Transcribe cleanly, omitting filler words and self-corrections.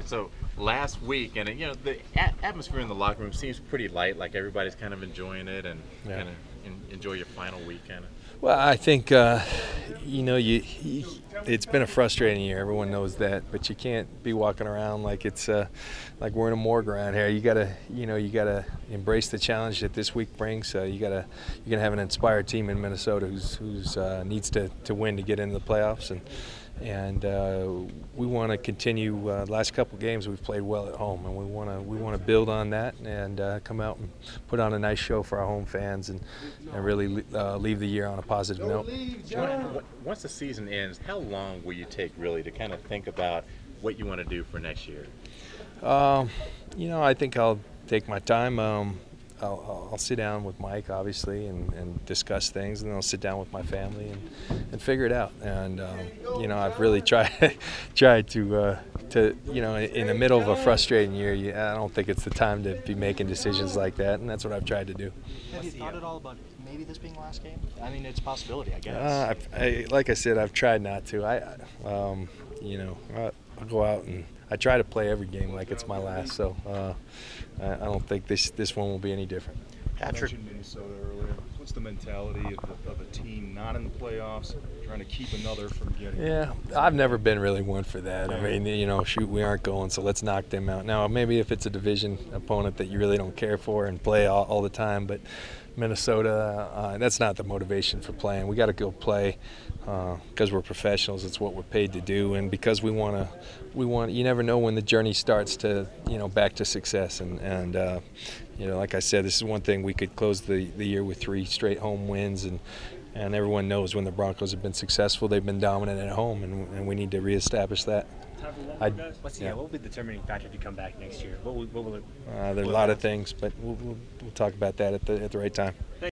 So last week, and the atmosphere in the locker room seems pretty light, like everybody's kind of enjoying it and Yeah. kind of enjoy your final week, kind of. Well, I think it's been a frustrating year. Everyone knows that, but you can't be walking around like it's like we're in a morgue around here. You gotta embrace the challenge that this week brings. You're gonna have an inspired team in Minnesota who's needs to win to get into the playoffs, and we want to continue. Last couple games we've played well at home, and we want to build on that and come out and put on a nice show for our home fans and really leave the year on a positive note. Once the season ends, how long will you take really to kind of think about what you want to do for next year? I think I'll take my time. I'll sit down with Mike, obviously, and discuss things, and then I'll sit down with my family and figure it out. And I've really tried to in the middle of a frustrating year, I don't think it's the time to be making decisions like that, and that's what I've tried to do. Have you thought at all about maybe this being the last game? I mean, it's a possibility, I guess. Like I said, I've tried not to. I'll go out and I try to play every game like it's my last. So I don't think this one will be any different. Patrick, you mentioned Minnesota earlier. What's the mentality of a team not in the playoffs, trying to keep another from getting? Yeah, I've never been really one for that. I mean, shoot, we aren't going, so let's knock them out. Now, maybe if it's a division opponent that you really don't care for and play all the time, but Minnesota, that's not the motivation for playing. We got to go play because we're professionals. It's what we're paid to do, and because we want. You never know when the journey starts to, back to success. And like I said, this is one thing we could close the year with 3 straight home wins, and everyone knows when the Broncos have been successful, they've been dominant at home, and we need to reestablish that. What will be the determining factor if you come back next year? What will it? There are a lot of things, but we'll talk about that at the right time.